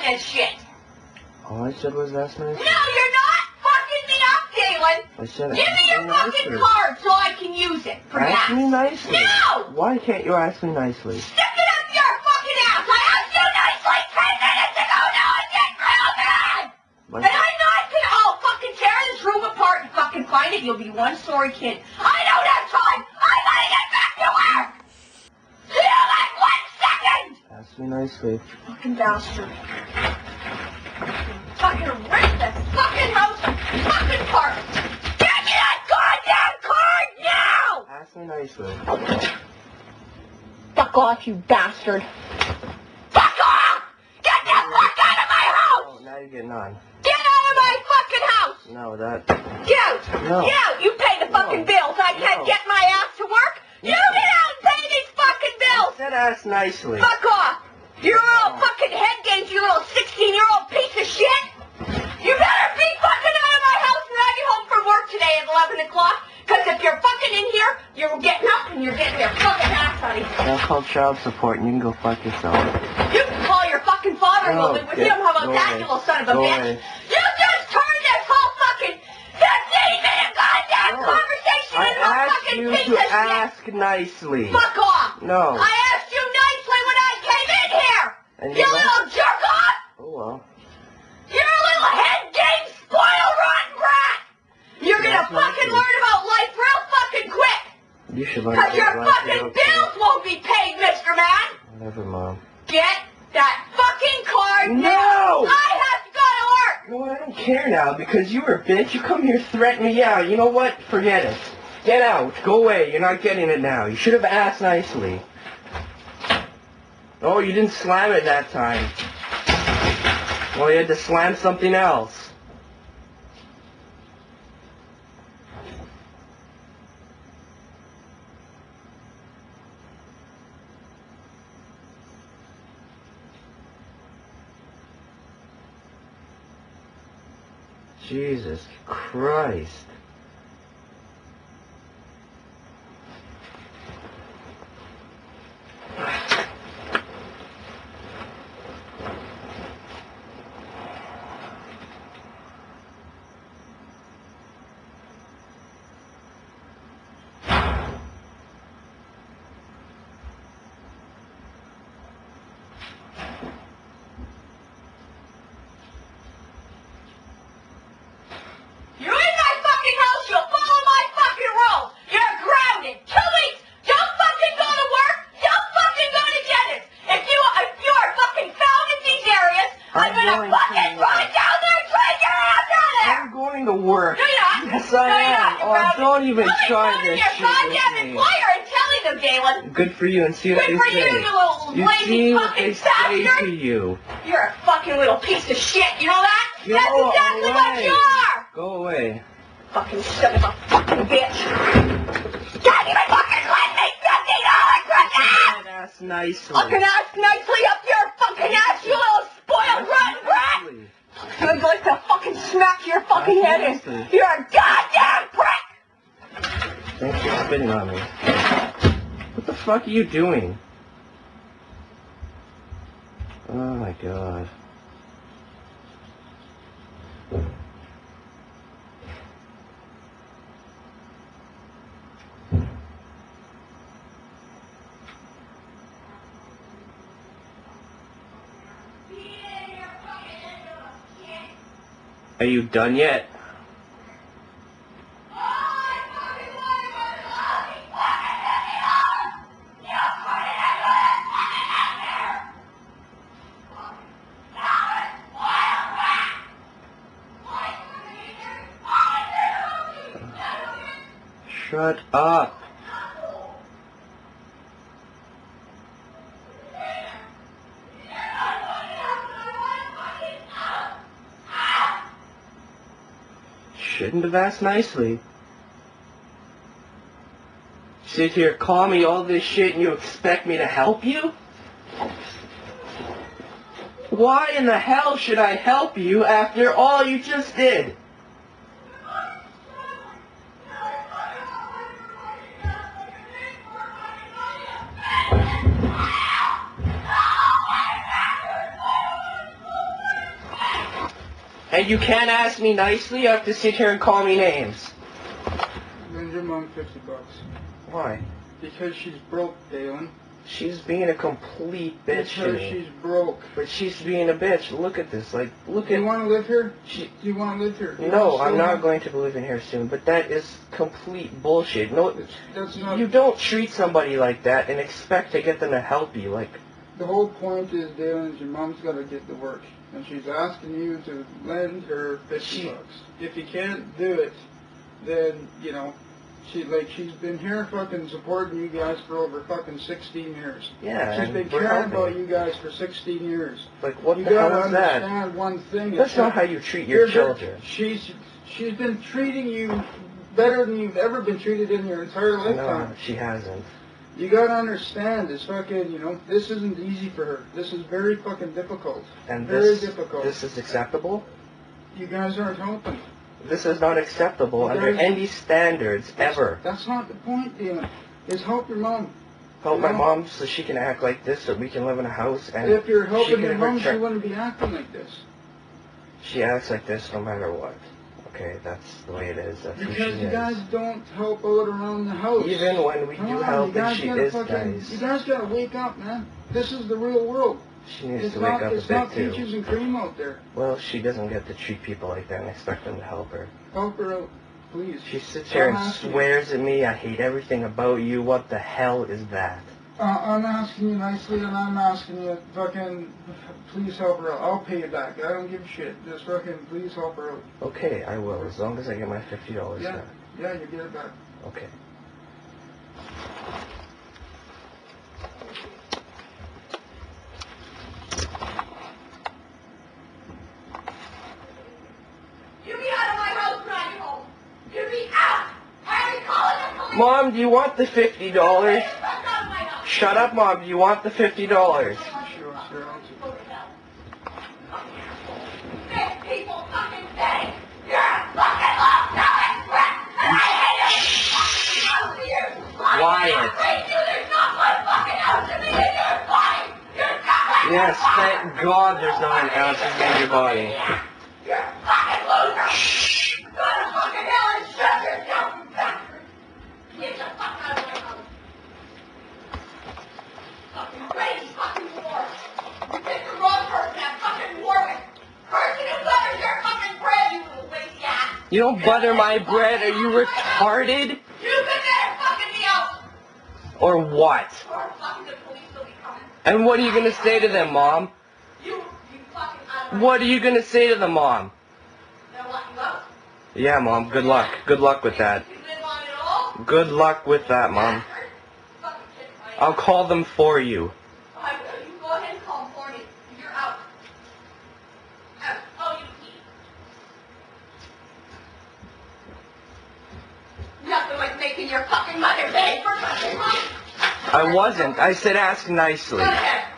sign that shit. All I said was ask nicely. No, you're not fucking me up, Galen. I said Give me your fucking card so I can use it for ask that. me nicely. No! Why can't you ask me nicely? Stick it up your fucking ass. I asked you nicely 10 minutes ago. No, I didn't real bad. What? And I'm not gonna fucking tear this room apart and fucking find it. You'll be one sorry kid. I don't have time. I gotta get back to work. See you like 1 second. Ask me nicely. Fucking bastard. Fucking rip this fucking house and fucking park. Give me that goddamn card now! Ask me nicely. Fuck off, you bastard. Fuck off! Get the fuck out of my house! Oh, now you're getting on. Get out of my fucking house! No, that... Get out! No. Get out! You pay the fucking bills. I can't get my ass to work. You get out and pay these fucking bills! I said ask nicely. Fuck off! Your little fucking head games, you little 16-year-old piece of shit! You better be fucking out of my house when I get home from work today at 11 o'clock, because if you're fucking in here, you're getting up and you're getting your fucking ass out of here. I'll call child support and you can go fuck yourself. You can call your fucking father and go live with him. How about that, you little son of a Go bitch? away. You just turned this whole fucking 15-minute goddamn conversation into a fucking piece I asked you of to shit. ask nicely. Fuck off! No. I asked you nicely when I came in here! And You you little jerk off! Oh, well. You're a little head game spoiled rotten brat! You're gonna That's fucking nicely. learn about life real fucking quick! You should learn Because to your get fucking right bills won't be paid, Mr. Man! Whatever, Mom. Get that fucking card No! now! I have to go to work! No, I don't care now because you were a bitch. You come here threaten me out. You know what? Forget it. Get out. Go away. You're not getting it now. You should have asked nicely. Oh, you didn't slam it that time. Well, you had to slam something else. Jesus Christ. You're in my fucking house, you'll follow my fucking rules! You're grounded! 2 weeks! Don't fucking go to work! Don't fucking go to dentist! If you are fucking found in these areas, I'm gonna fucking run down there and drag your ass out of there! I'm going to work. No, you're not. Yes, I am. Oh, don't even try this your shit goddamn with me. employer and telling them, Galen. Good for you, and see what Good they for say. you, you little You lazy see what fucking they say bastard. to you. You're a fucking little piece of shit, you know that? Go That's exactly what away. you are! Go away. Fucking son of a fucking bitch! Can't even fucking lend me $50 for that! Ask nicely. Fucking ask nicely up your fucking ass, you little spoiled rotten brat! I'm going to fucking smack your fucking head in. Nicely. You're a goddamn prick! Thanks for spitting on me. What the fuck are you doing? Oh my god. Are you done yet? Shut up. Shouldn't have asked nicely. Sit here, call me all this shit, and you expect me to help you? Why in the hell should I help you after all you just did? And you can't ask me nicely, you have to sit here and call me names. Lend your mom $50. Why? Because she's broke, Dalen. She's being a complete bitch to Because me. she's broke. But she's being a bitch. Look at this. Like, look Do at... you want to live here? She... Do you want to live here? No, I'm not going to live in here soon. But that is complete bullshit. No, That's not... you don't treat somebody like that and expect to get them to help you. Like, The whole point is, Dalen, your mom's got to get to work. And she's asking you to lend her $50. If you can't do it, then, you know, she's been here fucking supporting you guys for over fucking 16 years. yeah, She's and been we're caring helping. about you guys for 16 years. Like, what You the hell gotta is that? understand one thing. That's not how you treat your children. She's been treating you better than you've ever been treated in your entire No, lifetime. she hasn't. You gotta understand, it's fucking, you know, this isn't easy for her. This is very fucking difficult. And Very difficult. this is acceptable? You guys aren't helping. This is not acceptable You under guys- any standards ever. That's not the point, Dalen. Is help your mom. Help my No. mom so she can act like this so we can live in a house and If you're she helping can your mom, she return- wouldn't be acting like this. She acts like this no matter what. Okay, that's the way it is. That's who she Because you is. guys don't help out around the house. Even when we Come do on, help you guys and she gotta is fucking, nice, You guys gotta wake up, man. This is the real world. she needs It's to wake not, up a it's not bit peaches too. and cream out there. Well, she doesn't get to treat people like that and expect them to help her. Help her out, please. She sits here and I'm asking you. swears at me, I hate everything about you, what the hell is that? I'm asking you nicely, and I'm asking you, fucking, please help her out. I'll pay you back. I don't give a shit. Just fucking, please help her out. Okay, I will, as long as I get my $50 Yeah, back. yeah, you get it back. Okay. You be out of my house when I get home. You be out. I be calling the police. Mom, do you want the $50? Get the fuck out of my house. Shut up, Mom, do you want the $50? Sure, sure. Go to hell. This people fucking say you're a fucking low-selling threat, and I hate every fucking ounce of you. Wyatt. I hate you. There's not one fucking ounce of me in your body. You're nothing. Yes, thank God there's not an ounce in your body. You're a fucking loser. Go to fucking hell and shut yourself, you bastard. Get the fuck out of my house. Fucking race fucking war. You picked the wrong person to have fucking war with. Person who butters your fucking bread, you little lazy ass. You don't butter my bread, are you retarded? You better fucking me out. Or what? Or fucking the police will be coming. And what are you gonna say to them, Mom? You fucking out of my What are you gonna say to them, Mom? They'll lock you up. Yeah, Mom, good luck. Good luck with that. You live on it all. Good luck with that, Mom. Fucking shit, Mike. I'll call them for you. I will. You go ahead and call him for me. You're out. Out. Oh, you pee. Nothing like making your fucking mother beg for fucking money. I wasn't. I said ask nicely. Go ahead.